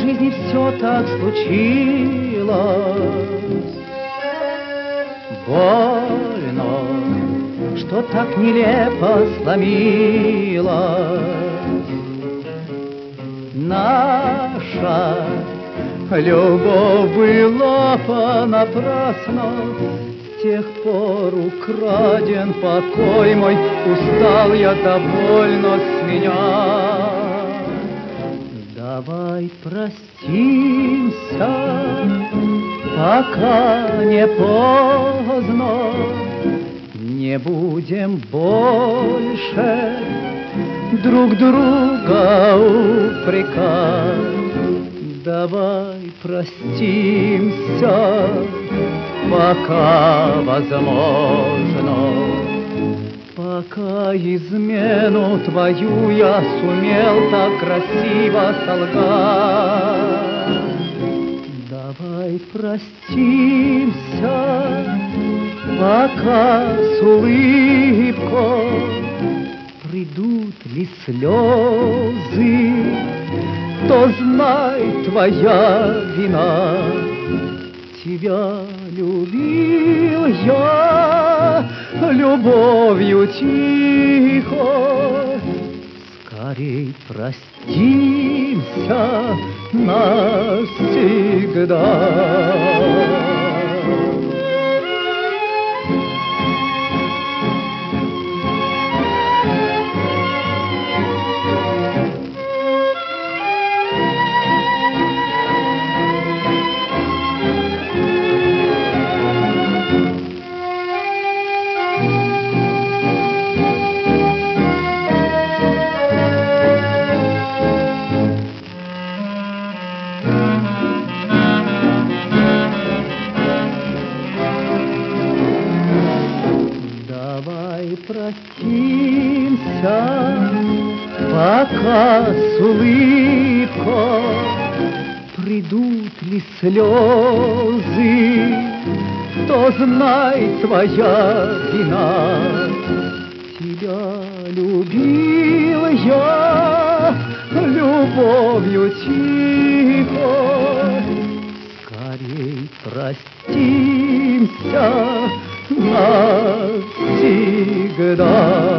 жизни все так случилось. Больно, что так нелепо сломилось. Наша любовь была понапрасна, с тех пор украден покой мой, устал я довольно с меня. Давай простимся, пока не поздно, не будем больше друг друга упрекать. Давай простимся, пока возможно, пока измену твою я сумел так красиво солгать. Давай простимся, пока с улыбкой. Придут ли слезы, то знай, твоя вина. Тебя любил я любовью тихой. Скорей простимся навсегда. Давай простимся, пока с улыбкой. Придут ли слезы, то знай, твоя вина. Тебя любил я любовью тихой. Скорей простимся навсегда.